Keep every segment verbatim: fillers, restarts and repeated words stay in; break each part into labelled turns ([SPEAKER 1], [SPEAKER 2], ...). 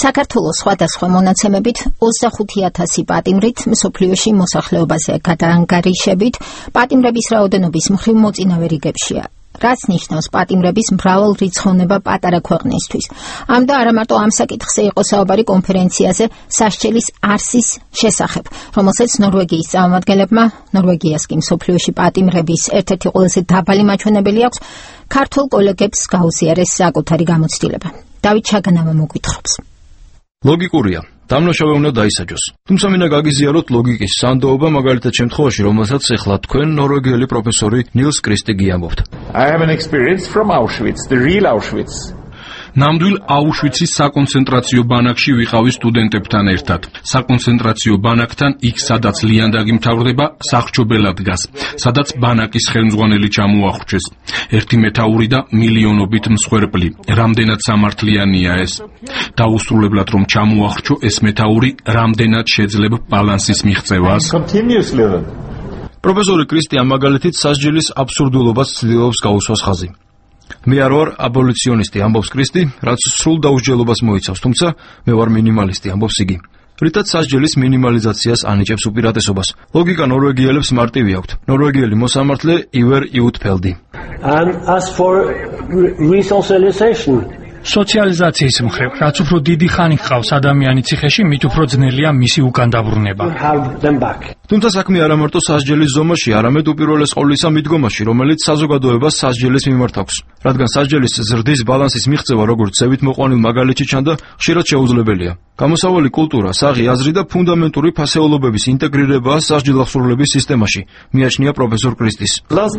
[SPEAKER 1] საქართველოს სხვადასხვა მონაცემებით ოცდახუთი ათასი პატიმრით მსოფლიოში მოსახლეობაზე გადაანგარიშებით პატიმრების რაოდენობის მხრივ მოწინავე რიგებშია. რაც ნიშნავს პატიმრების მრავალ რიცხოვნება პატარა ქვეყნისთვის. ამ და არა მარტო ამ საკითხზე იყო საუბარი კონფერენციაზე სასჯელის არსის შესახებ, რომელსაც ნორვეგიის წარმომადგენლებმა, ნორვეგიას კი მსოფლიოში პატიმრების ერთ-ერთი ყველაზე დაბალი მაჩვენებელი აქვს, ქართულ კოლეგებს გაუზიარეს საკუთარი გამოცდილება. დავით ჩაგანავა მოგვითხრობს.
[SPEAKER 2] ლოგიკურია. დამნაშავე უნდა დაისაჯოს. თუმცა მინდა გაგიზიაროთ ლოგიკის სანდოობა მაგალითად შემთხვევაში, რომელსაც ეხლა თქვენ ნორვეგიელი პროფესორი ნილს კრისტი გიამბობთ.
[SPEAKER 3] I have an experience from Auschwitz, the real Auschwitz.
[SPEAKER 4] ნამდვილ აუშვიცის საკონცენტრაციო ბანაკში ვიყავი სტუდენტებთან ერთად. საკონცენტრაციო ბანაკთან იქ, სადაც ლიანდაგი მთავრდება, სახრჩობელად დგას, სადაც ბანაკის ხელმძღვანელი ჩამოახრჩეს. ერთი მეთაური და მილიონობით მსხვერპლი. რამდენად სამართლიანია ეს. დაუსრულებლად რომ ჩამოახრჩო ეს მეთაური, რამდენად შეძლებ ბალანსის მიღწევას.
[SPEAKER 2] პროფესორი კრისტი ამ მაგალითით სასჯელის აბსურდულობას ცდილობს გაუსვას ხაზი. მე არ ვარ აბოლიციონისტი, ამბობს კრისტი, რაც სრულ დაუსჯელობას მოიცავს, თუმცა მე ვარ მინიმალისტი, ამბობს იგი. რითაც სასჯელის მინიმალიზაციას ანიჭებს უპირატესობას. ლოგიკა ნორვეგიელებს მარტივი აქვთ. ნორვეგიელი მოსამართლე ივერ იუტფელდი.
[SPEAKER 5] And as for resocialization,
[SPEAKER 6] სოციალიზაციის მხრივ, რაც უფრო დიდი ხანი ჰყავს ადამიანი ციხეში, მით უფრო ძნელია მისი უკან დაბრუნება.
[SPEAKER 2] თუმცა საქმე არა მარტო სასჯელის ზომაში, არამედ უპირველეს ყოვლისა მიდგომაში, რომელიც საზოგადოებას სასჯელის მიმართ აქვს. რადგან სასჯელის ზრდის ბალანსის მიღწევა, როგორც ზევით მოყვანილ მაგალითში ჩანდა, ხშირად შეუძლებელია. გამოსავალი კულტურა, საღი აზრი და ფუნდამენტური ფასეულობების ინტეგრირებაა სასჯელახსრულების სისტემაში, მიაჩნია პროფესორ კრისტის.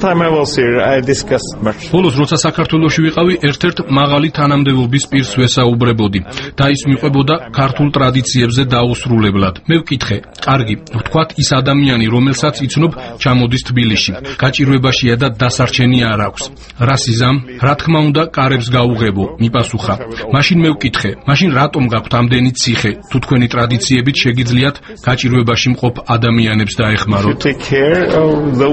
[SPEAKER 4] ბოლოს, როცა საქართველოში ვიყავი, ერთ-ერთ მაღალი თანამდებობის პირს ვესაუბრებოდი და ის მიყვებოდა ქართულ ტრადიციებზე დაუსრულებლად. მე ვკითხე, კარგი, ვთქვათ ის ადამიანი, რომელსაც იცნობ, ჩამოდის თბილისში. გაჭირვებაშია და დასარჩენი არ აქვს. რა სიზამ? რა თქმა უნდა, კარებს გაუღებო, მიპასუხა. მაშინ მე ვკითხე, მაშინ რატომ გაქვთ ამდენი ციხე, თუ თქვენი ტრადიციებით შეგიძლიათ გაჭირვებაში მყოფ ადამიანებს დაეხმაროთ?